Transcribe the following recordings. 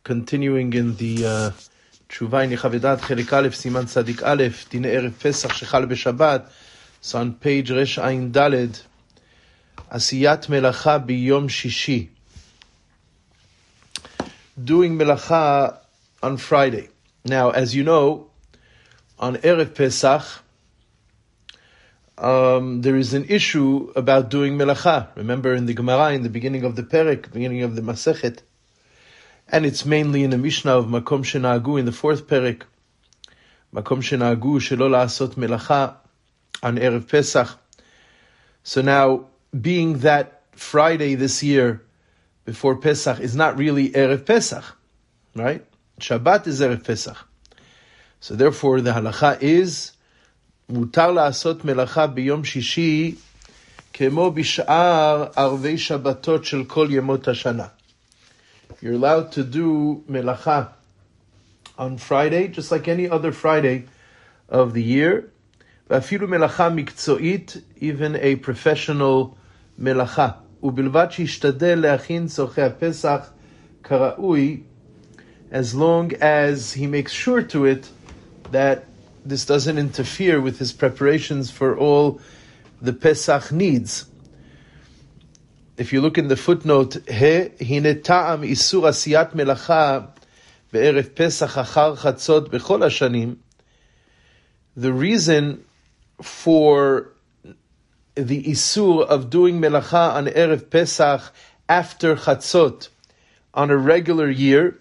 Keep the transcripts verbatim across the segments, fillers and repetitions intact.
continuing in the uh, Tshuva in Yechavedat Chelik Aleph Siman Tzadik Aleph Dine Erev Pesach Shechal B'Shabbat. So on page Resh Ayin Daled, Asiyat Melacha B'Yom Shishi, doing Melacha on Friday. Now, as you know, on Erev Pesach, um, there is an issue about doing Melacha. Remember in the Gemara, in the beginning of the Perek, beginning of the Masechet, and it's mainly in the Mishnah of Makom Shenahagu in the fourth Perek, Makom Shenahagu Shelo La'asot Melacha on Erev Pesach. So now, being that Friday this year before Pesach is not really Erev Pesach, right? Shabbat is Erev Pesach. So therefore the halacha is mutar la'asot melacha biyom shishi kemo bish'ar arvei Shabbatot shel kol yemot hashana. You're allowed to do melacha on Friday, just like any other Friday of the year. V'afilu melacha mikzoit, even a professional melacha. Ubilvat shishtadel le'achin tzorchei haPesach kara'ui, as long as he makes sure to it that this doesn't interfere with his preparations for all the Pesach needs. If you look in the footnote, he hine ta'am isur asiyat melacha be'erev Pesach achar chatzot bechol hashanim, the reason for the isur of doing melacha on erev Pesach after chatzot on a regular year,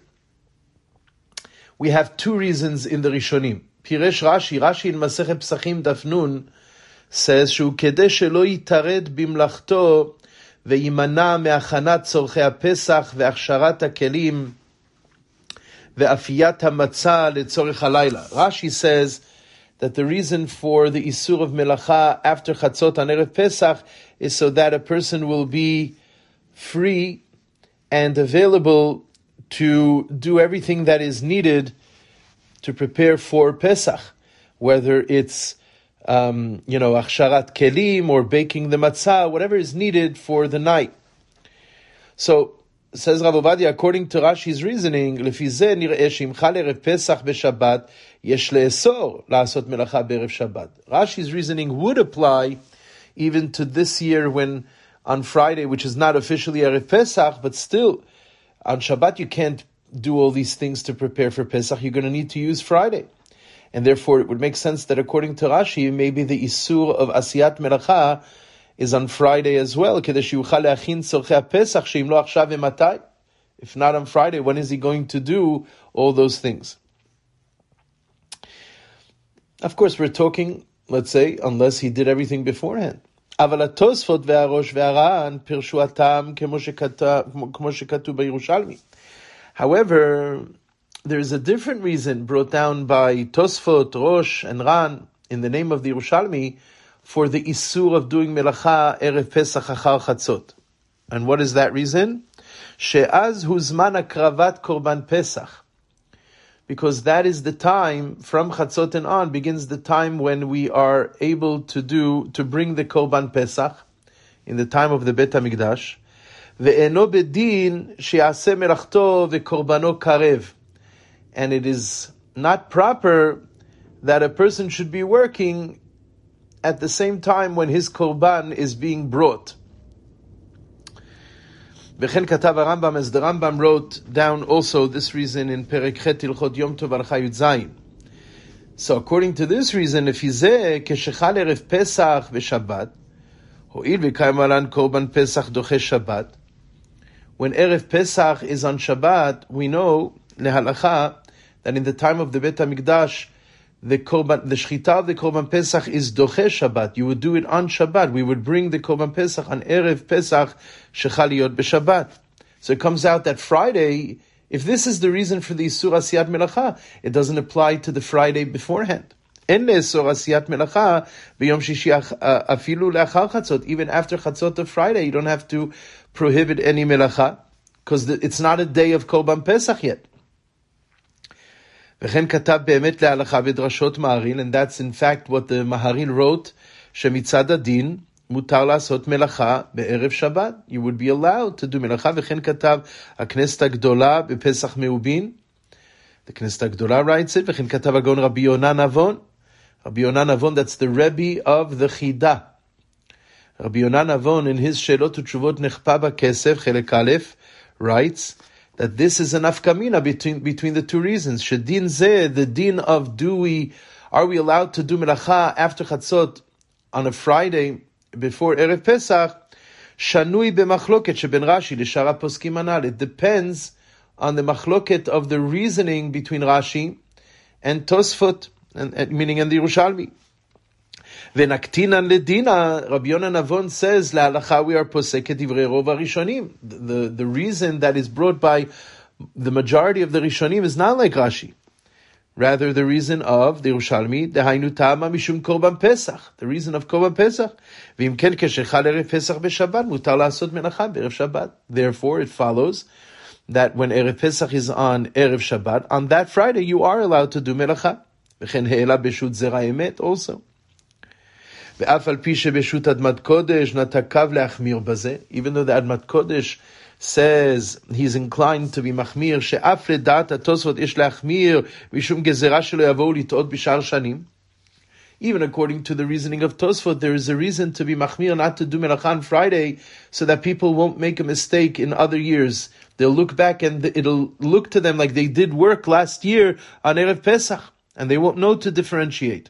we have two reasons in the Rishonim. Piresh Rashi, Rashi in Masechet Pesachim Daf Nun says, Shu kedei shelo yitared bimlachto ve'imana me'achanat tzorchei haPesach ve'achsharat hakelim ve'afiyat hamatzah letzorech halayla. Rashi says that the reason for the isur of melacha after chatzot on erev Pesach is so that a person will be free and available to do everything that is needed to prepare for Pesach, whether it's, um, you know, achsharat kelim or baking the matzah, whatever is needed for the night. So, says Rav Ovadia, according to Rashi's reasoning, לפי זה נראה שאם חל ערב פסח בשבת, יש לאסור לעשות מלאכה בערב שבת. Rashi's reasoning would apply even to this year when on Friday, which is not officially Erev Pesach, but still, on Shabbat, you can't do all these things to prepare for Pesach. You're going to need to use Friday. And therefore, it would make sense that according to Rashi, maybe the Isur of Asiyat Melacha is on Friday as well. If not on Friday, when is he going to do all those things? Of course, we're talking, let's say, unless he did everything beforehand. אבל התוספות והראש והר"ן פירשו הטעם כמו שכתוב בירושלמי. However, there's a different reason brought down by Tosfot, Rosh, and Ran in the name of the Yerushalmi for the isur of doing melacha erev Pesach achar chatzot. And what is that reason? She'az hu zman akravat korban Pesach. Because that is the time, from Chatzot and on, begins the time when we are able to do, to bring the Korban Pesach, in the time of the Bet HaMikdash. Ve'eno bedin she'aseh melachto ve'korbano karev. And it is not proper that a person should be working at the same time when his Korban is being brought. V'chen katav Rambam, as the Rambam wrote down also this reason in Perek Chet Hilchot Yom Tov Halacha Yud Zayin. So according to this reason, לפי זה, כשחל ערב פסח ושבת, הואיל וקיים עלן קורבן פסח דוחה שבת, when Erev Pesach is on Shabbat, we know, lehalacha, that in the time of the Bet HaMikdash, the korban, the shchita of the Korban Pesach is doche Shabbat. You would do it on Shabbat. We would bring the Korban Pesach on Erev Pesach shechal liyot b'Shabbat. So it comes out that Friday, if this is the reason for the Isur Asiyat Melacha, it doesn't apply to the Friday beforehand. En le'Isur Asiyat Melacha b'Yom Shishi afilu le'achar Chatzot. Even after Chatzot of Friday, you don't have to prohibit any Melacha, because it's not a day of Korban Pesach yet. וכן כתב באמת להלכה ודרשות מהריל, and that's in fact what the Maharil wrote, שמצד הדין, mutar lasot melacha be'erev Shabbat. You would be allowed to do melacha. V'chen katav haknesset hagdola bepesach meubin. The Knesset Hagdola writes it. V'chen katav hagon Rabbi Yonan Avon. Rabbi Yonan Avon, that's the Rebbe of the Chida. Rabbi Yonan Avon, in his Shelot U'Tshuvot Nechpa B'Kesef Chelek Aleph, writes that this is an afkamina between between the two reasons. Shedin zeh, the din of do we, are we allowed to do melacha after Chatzot on a Friday before Erev Pesach? Shanui b'machloket sheben Rashi l'shara poskim anal. It depends on the machloket of the reasoning between Rashi and Tosfot, and, and meaning in the Yerushalmi. V'naktinan ledina, Rabbi Yonan Avon says, la'alacha we are poseket divrei rov harishonim. The, the reason that is brought by the majority of the Rishonim is not like Rashi. Rather, the reason of the Yerushalmi, dehainu ta'ama mishum korban Pesach, the reason of korban Pesach. V'im ken keshechal erev Pesach b'Shabbat, mutar la'asot melacha b'erev Shabbat. Therefore, it follows that when Erev Pesach is on Erev Shabbat, on that Friday you are allowed to do melacha. V'chen he'ela b'shut zera emet also. Ve'af al pi shebeshut Admat Kodesh natakav le'achmir bazeh. Even though the Admat Kodesh says he's inclined to be machmir, she'af le'dat HaTosfot ish le'achmir mishum gezerah shelo yavou lit'ot b'shar shanim. Even according to the reasoning of Tosfot, there is a reason to be machmir, not to do melacha on Friday, so that people won't make a mistake in other years. They'll look back and it'll look to them like they did work last year on Erev Pesach, and they won't know to differentiate.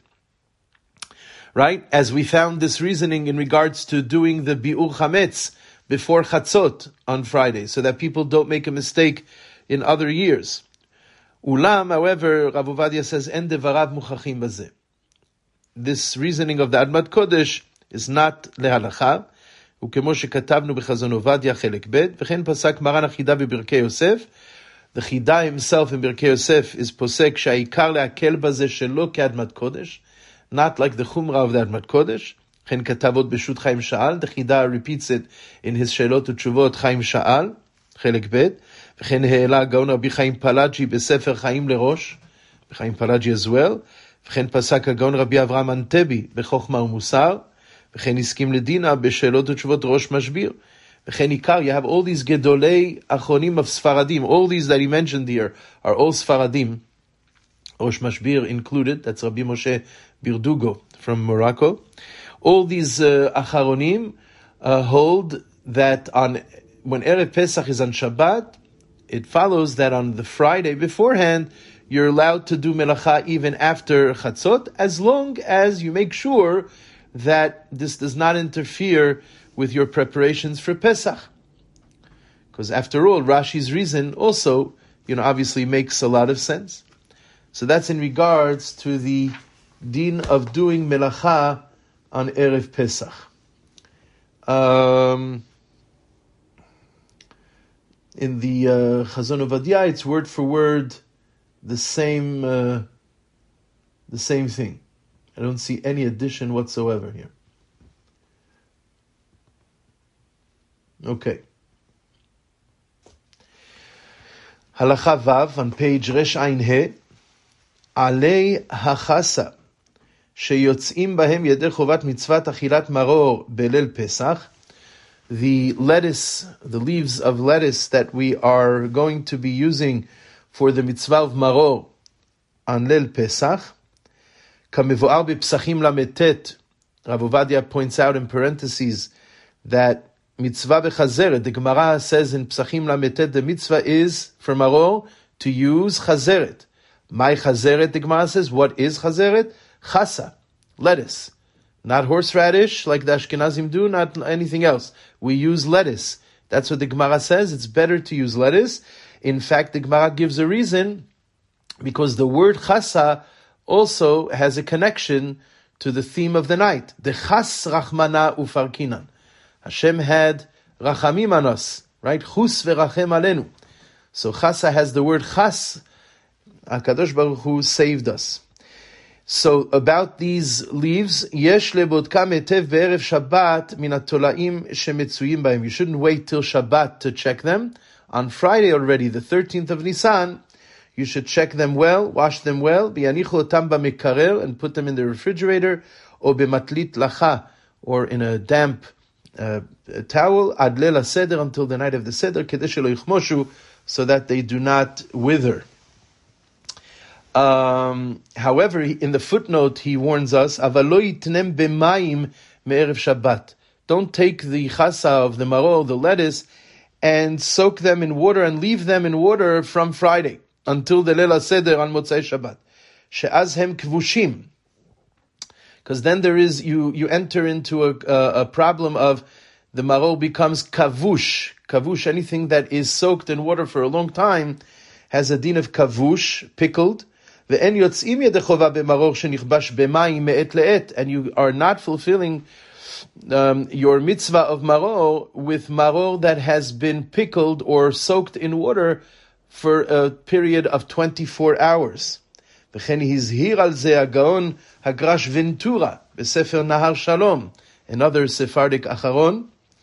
Right? As we found this reasoning in regards to doing the bi'ur chametz before Chatzot on Friday, so that people don't make a mistake in other years. Ulam, however, Rav Ovadia says, en devarav muchachim bazeh. This reasoning of the Admat Kodesh is not lehalacha. וכמו שכתבנו בחזון עובדיה חלק ב', וכן פסק מרן החידה בברכי יוסף. The Chida himself in Birkei Yosef is posek שהעיקר להקל בזה שלא כאדמת קודש, not like the Chumrah of the Admat Kodesh. וכן כתב עוד בשו"ת חיים שאל, the Chida repeats it in his שאלות ותשובות חיים שאל, חלק ב', וכן העלה הגאון רבי חיים פלאג'י בספר חיים לראש, חיים פלאג'י as well, וכן פסק הגאון רבי אברהם אנטבי בחוכמה ומוסר, וכן הסכים לדינה בשאלות ותשובות ראש משביר. וכן עיקר, you have all these גדולי אחרונים of Sfaradim, all these that he mentioned here are all Sfaradim, ראש משביר included, that's Rabbi Moshe Birdugo from Morocco. All these uh, אחרונים uh, hold that on when Erev Pesach is on Shabbat, it follows that on the Friday beforehand, you're allowed to do melacha even after Chatzot, as long as you make sure that this does not interfere with your preparations for Pesach. Because after all, Rashi's reason also, you know, obviously makes a lot of sense. So that's in regards to the din of doing melacha on Erev Pesach. Um, in the uh, Chazon Ovadia, it's word for word the same, uh, the same thing. I don't see any addition whatsoever here. Okay. Halacha Vav on page Resh Ayin He. Alei hachasa sheyotzim bahem yedei chovat mitzvat achilat maror belel Pesach. The lettuce, the leaves of lettuce that we are going to be using for the mitzvah of maror on Leil Pesach. Kamevoar b'psachim lametet. Rav Ovadia points out in parentheses that mitzvah b'chazeret. The Gemara says in Psachim lametet the mitzvah is for maror to use chazeret. My chazeret, the Gemara says, what is chazeret? Chasa, lettuce. Not horseradish like the Ashkenazim do, not anything else. We use lettuce. That's what the Gemara says. It's better to use lettuce. In fact, the Gemara gives a reason, because the word chasa also has a connection to the theme of the night. The chas rachmana ufarkinan. Hashem had rachamim on us, right? Chus verachem alenu. So chasa has the word chas. HaKadosh Baruch Hu saved us. So about these leaves, yesh lebodkam etev be'erev Shabbat min atolaim shemetzuyim b'hem. You shouldn't wait till Shabbat to check them. On Friday already, the thirteenth of Nisan, you should check them well, wash them well, b'yanichu otam b'mekarer, and put them in the refrigerator, or b'matlit lacha, or in a damp uh, towel, ad leil seder, until the night of the seder, kedei shelo yichmoshu, so that they do not wither. Um, however, in the footnote, he warns us, "Aval lo yitnem b'mayim me'erev Shabbat." Don't take the chasa of the maror, the lettuce, and soak them in water and leave them in water from Friday until the leil seder on Motzei Shabbat. She'az hem kvushim. Because then there is, you, you enter into a, a, a problem of the maror becomes kavush. Kavush, anything that is soaked in water for a long time, has a din of kavush, pickled. And you are not fulfilling um, your mitzvah of maror with maror that has been pickled or soaked in water for a period of twenty-four hours. וכן הזהיר על זה הגאון הגרש ונטורה בספר נהר שלום, another Sephardic אחרון,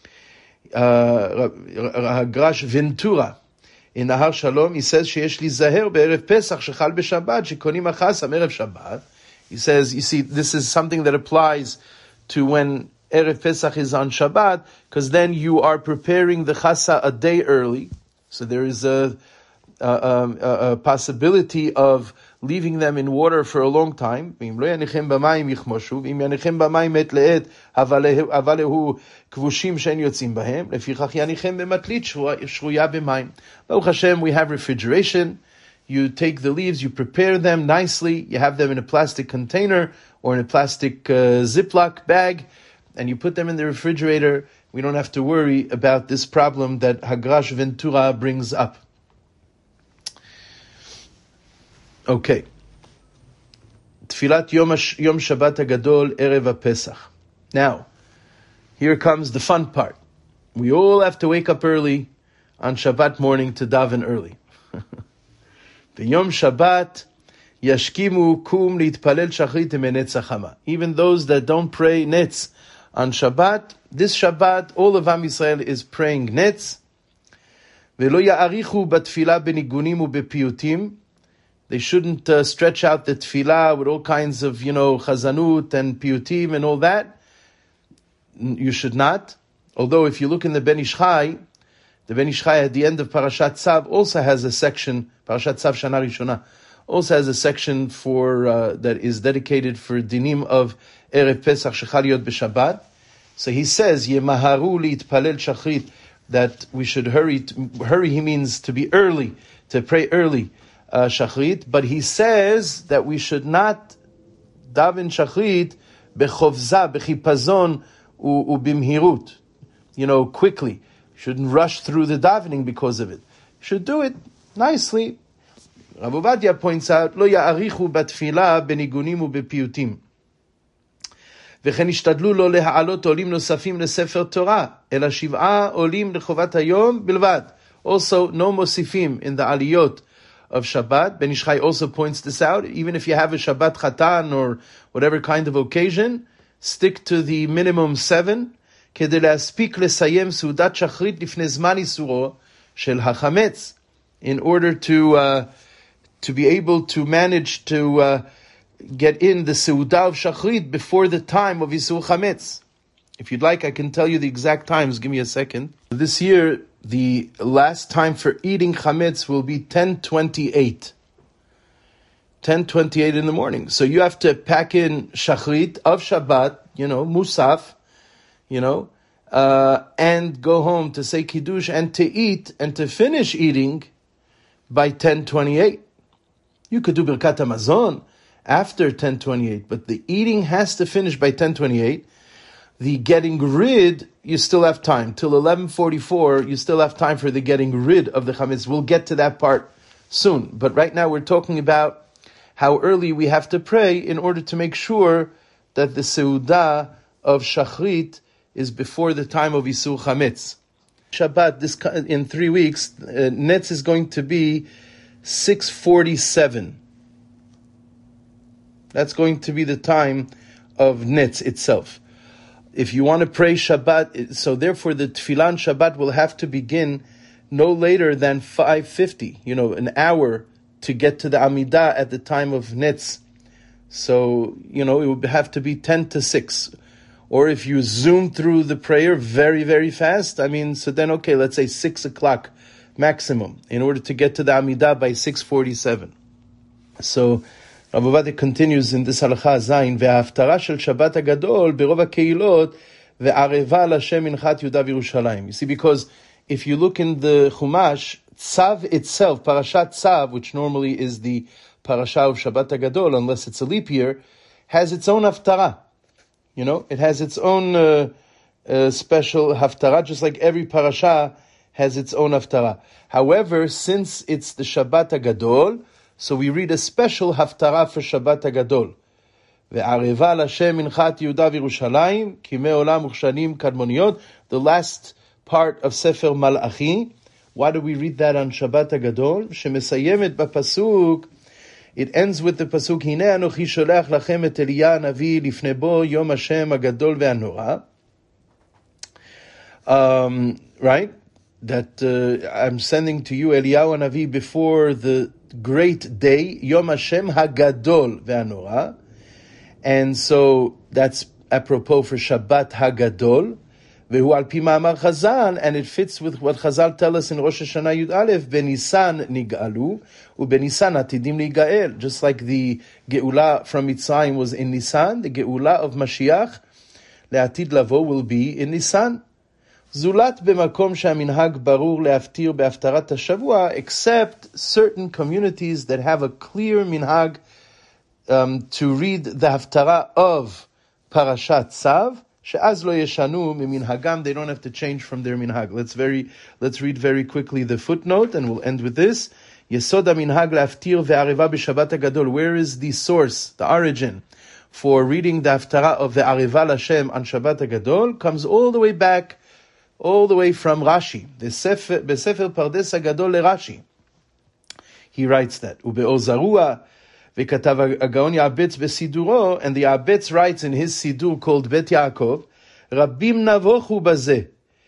הגרש ונטורה. In Nahar Shalom, he says, שיש להיזהר בערב פסח שחל בשבת, שקונים החסה מערב Shabbat. He says, you see, this is something that applies to when Erev Pesach is on Shabbat, because then you are preparing the chasa a day early. So there is a, a, a, a possibility of leaving them in water for a long time. If you look in the Baruch Hashem, we have refrigeration. You take the leaves, you prepare them nicely, you have them in a plastic container or in a plastic uh, Ziploc bag, and you put them in the refrigerator. We don't have to worry about this problem that Hagrash Ventura brings up. Okay. Tfilat Yom, Yom Shabbat HaGadol Erev HaPesach. Now, here comes the fun part. We all have to wake up early on Shabbat morning to daven early. The Yom Shabbat Yashkimu Kum Litpalel Shachrit Menetz Chama. Even those that don't pray Netz on Shabbat, this Shabbat, all of Am Yisrael is praying Netz. Velo Ya'arichu Batfilah Benigunim Ubepiyutim. They shouldn't uh, stretch out the tefillah with all kinds of, you know, chazanut and piyutim and all that. You should not. Although if you look in the Ben Ish Chai, the Ben Ish Chai at the end of Parashat Tzav also has a section, Parashat Tzav Shana Rishona, also has a section for, uh, that is dedicated for dinim of Erev Pesach Shechal Yot B'Shabbat. So he says, Yemaharu li'itpalel shachrit, that we should hurry. To, hurry, he means to be early, to pray early. Uh, shachrit, but he says that we should not daven shachrit bechovza, bechipazon, ubimhirut. You know, quickly. Shouldn't rush through the davening because of it. Should do it nicely. Rav Ovadia points out, lo ya'arichu batfilah benigunim ubepiyutim. וכן השתדלו לא להעלות עולים נוספים לספר תורה, אלא שבעה עולים לחובת היום בלבד. Also, no mosifim in the aliyot of Shabbat. Ben Ish Chai also points this out. Even if you have a Shabbat Chatan or whatever kind of occasion, stick to the minimum seven. כדי להספיק לסיים סעודת שחרית לפני זמן איסורו של החמץ. In order to uh, to be able to manage to uh, get in the seudah of shachrit before the time of Yisur Chametz. If you'd like, I can tell you the exact times. Give me a second. This year, the last time for eating chametz will be ten twenty-eight. ten twenty-eight in the morning. So you have to pack in shachrit of Shabbat, you know, musaf, you know, uh, and go home to say kiddush and to eat and to finish eating by ten twenty-eight. You could do Birkat HaMazon after ten twenty-eight, but the eating has to finish by ten twenty-eight. The getting rid, you still have time. Till eleven forty-four, you still have time for the getting rid of the chametz. We'll get to that part soon. But right now we're talking about how early we have to pray in order to make sure that the seudah of shachrit is before the time of Yisur Chametz. Shabbat, this in three weeks, uh, Netz is going to be six forty-seven. That's going to be the time of Netz itself. If you want to pray Shabbat, so therefore the Tefillah on Shabbat will have to begin no later than five fifty, you know, an hour to get to the Amidah at the time of Netz. So, you know, it would have to be ten to six. Or if you zoom through the prayer very, very fast, I mean, so then, okay, let's say six o'clock maximum, in order to get to the Amidah by six forty-seven. So, Rav Ovadia continues in this halacha zayin, ve'haftara shel Shabbat HaGadol berov ha'keilot ve'areva l'Hashem minchat Yehuda v'Yerushalayim. You see, because if you look in the Chumash, Tzav itself, Parashat Tzav, which normally is the parasha of Shabbat HaGadol, unless it's a leap year, has its own haftara. You know, it has its own uh, uh, special haftara, just like every parasha has its own haftara. However, since it's the Shabbat HaGadol, so we read a special haftara for Shabbat HaGadol. Ve'areva l'Hashem minchat Yehuda v'Yerushalayim, ki me'olam uchshanim kadmoniyot, the last part of Sefer Malachi. Why do we read that on Shabbat HaGadol? Shemesayemet b'pasuk, it ends with the pasuk, Hine anochi sholach lachem et Eliya hanavi lifnei bo yom Hashem hagadol ve'hanora. Um, right? That uh, I'm sending to you Eliyahu hanavi before the great day, Yom Hashem hagadol ve'hanora. And so that's apropos for Shabbat hagadol. Vehu al pi ma'amar Chazal, and it fits with what Chazal tell us in Rosh Hashanah Yud Aleph, Benisan nigalu, u Benisan atidim nigael. Just like the Geula from Mitzrayim was in Nisan, the Geula of Mashiach, le'atid lavo, will be in Nisan. Zulat b'makom she'aminhag barur le'aftir be'aftarat hashavua, except certain communities that have a clear minhag um, to read the haftara of Parashat Tzav, she'az lo yeshanu miminhagam, they don't have to change from their minhag. Let's very, let's read very quickly the footnote, and we'll end with this. Yesod minhag le'aftir ve'areva b'Shabbat HaGadol. Where is the source, the origin, for reading the haftara of ve'areva l'Hashem on Shabbat HaGadol? Comes all the way back, all the way from Rashi, the Sefer, Besefer Pardes HaGadol leRashi. He writes that. Ube'ozarua v'katav HaGaon Ya'abetz besiduro, and the Ya'abetz writes in his sidur called Bet Yaakov, Rabbim navochu bazeh.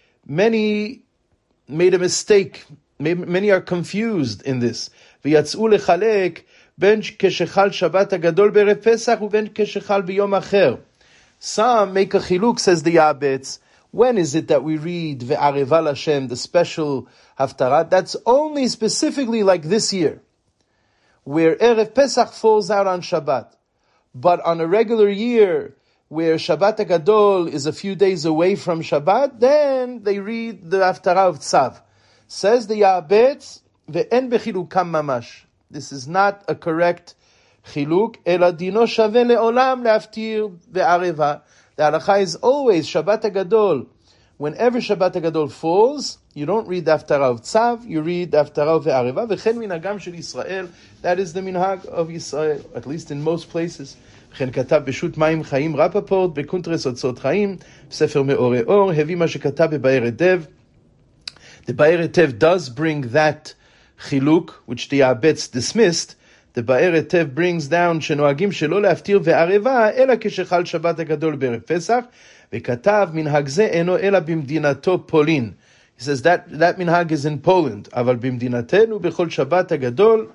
Many made a mistake. Many are confused in this. V'yatz'u lechalek ben keshechal Shabbat HaGadol be'erev Pesach uben keshechal b'yom acher. Some make a chiluk, says the Ya'abetz. When is it that we read Ve'areva l'Hashem, the special haftarah? That's only specifically like this year, where Erev Pesach falls out on Shabbat. But on a regular year, where Shabbat HaGadol is a few days away from Shabbat, then they read the haftarah of Tzav. Says the Ya'abetz, Ve'en bechilukam mamash. This is not a correct chiluk, ela dino shaveh le'olam le'aftir ve'areva. The halacha is always Shabbat HaGadol. Whenever Shabbat HaGadol falls, you don't read the haftarah of Tzav, you read the haftarah of Ve'areva. V'chen minhagam shel Yisrael. That is the minhag of Yisrael, at least in most places. V'chen katav b'shut mayim chayim Rapaport, b'kuntres otzot chayim, Sefer Me'orei Or, hevi ma shekatav b'Ba'er Tev. The Ba'er Tev does bring that chiluk, which the Ya'abetz dismissed. The Ba'er Tev brings down שנוהגים שלא להפטיר וערבה אלא כשחל שבת הגדול בערב פסח וכתב מנהג זה אינו אלא במדינתו פולין. He says that that minhag is in Poland, אבל במדינתנו בכל שבת הגדול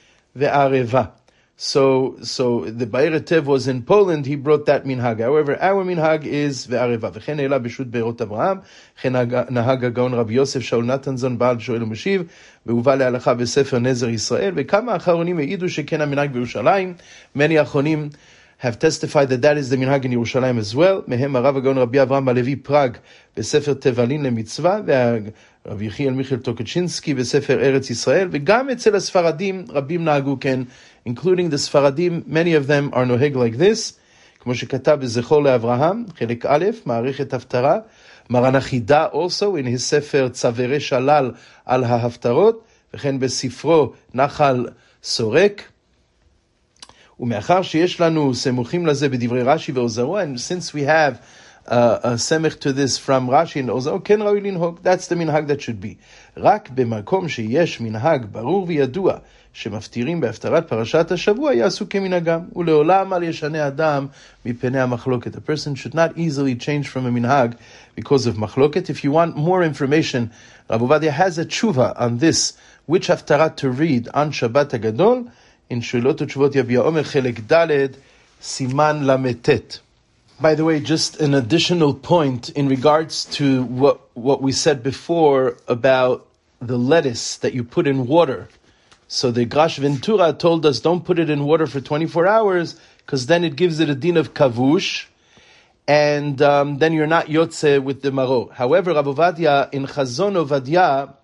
וערבה. So so the Ba'er Tev was in Poland, he brought that minhag. However, our minhag is וערבה. וכן העלה בשו"ת בארות אברהם, וכן נהג הגאון רבי יוסף שאול נתנזון בעל שואל ומשיב, והובא להלכה בספר נזר ישראל, וכמה אחרונים העידו שכן המנהג בירושלים. Many אחרונים have testified that that is the minhag in Yerushalayim as well. מהם הרב הגאון רבי אברהם הלוי פראג בספר תבלין למצווה, והרב יחיאל מיכאל טוקצ'ינסקי בספר ארץ ישראל, וגם אצל הספרדים רבים נהגו כן, including the ספרדים, many of them are נוהג like this, כמו שכתב בזכור לאברהם, חלק א', מערכת הפטרה, מרן החידה also in his ספר צווארי שלל על ההפטרות, וכן בספרו נחל סורק. ומאחר שיש לנו סמוכים לזה בדברי רש"י ואוזרו, and since we have uh, a semech to this from Rashi and Ozaro, כן ראוי לנהוג, that's the מנהג that should be. רק במקום שיש מנהג ברור וידוע, שמפטירים בהפטרת פרשת השבוע, יעשו כמנהגם, ולעולם על ישנה אדם מפני המחלוקת. A person should not easily change from a minhag because of מחלוקת. If you want more information, Rav Ovadia has a tshuva on this, which haftarah to read on Shabbat HaGadol, in Shu'ilot u'Tshuvot Yabia Omer Chelek Daled, Siman Lametet. By the way, just an additional point in regards to what what we said before about the lettuce that you put in water. So the Grash Ventura told us don't put it in water for twenty-four hours because then it gives it a din of kavush, and um, then you're not yotze with the maro. However, Rav Ovadia in Chazon Ovadia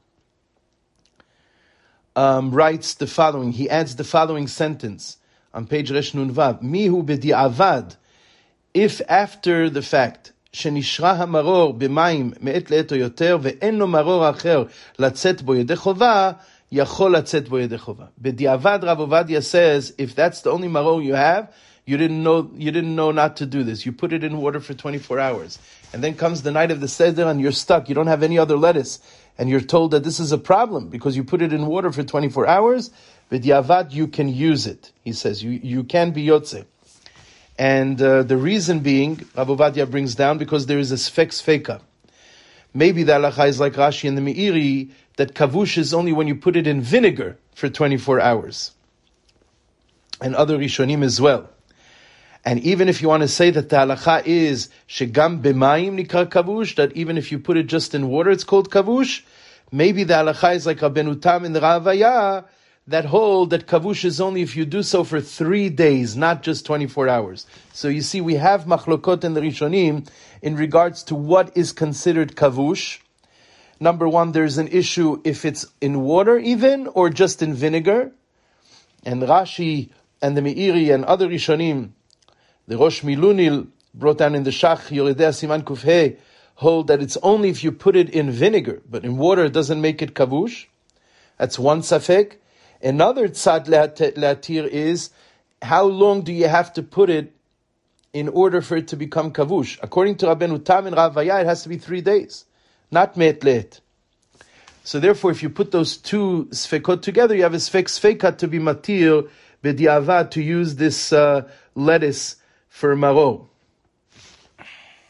um, writes the following. He adds the following sentence on page Resh Nun Vav. Mihu b'di'avad. If after the fact, שנשרה המרור במים מעת לעת או יותר, ואין לו מרור אחר לצאת בו ידי חובה, יכול לצאת בו ידי חובה. בדיעבד, Rav Ovadia says, if that's the only maror you have, you didn't know, you didn't know not to do this. You put it in water for twenty-four hours. And then comes the night of the Seder and you're stuck. You don't have any other lettuce. And you're told that this is a problem because you put it in water for twenty-four hours. B'diavad, you can use it. He says, you, you can be yotze. And uh, the reason being, Rav Ovadia brings down, because there is a sfek sfeka. Maybe the halacha is like Rashi and the Meiri, that kavush is only when you put it in vinegar for twenty-four hours. And other Rishonim as well. And even if you want to say that the halacha is shegam b'mayim nikra kavush, that even if you put it just in water, it's called kavush, maybe the halacha is like Rabbeinu Tam in the Ravaya, that hold that kavush is only if you do so for three days, not just twenty-four hours. So you see, we have machlokot in the Rishonim in regards to what is considered kavush. Number one, there's an issue if it's in water even, or just in vinegar. And Rashi and the Meiri and other Rishonim, the Rosh Milunil brought down in the Shach, Yoredei Siman Kufhei, hold that it's only if you put it in vinegar, but in water it doesn't make it kavush. That's one safek. Another tzad latir is, how long do you have to put it in order for it to become kavush? According to Rabbeinu Tam and Ravaya, it has to be three days, not me'et le'et. So therefore, if you put those two sfekot together, you have a sfek sfekat to be matir b'diavad, to use this uh, lettuce for maro.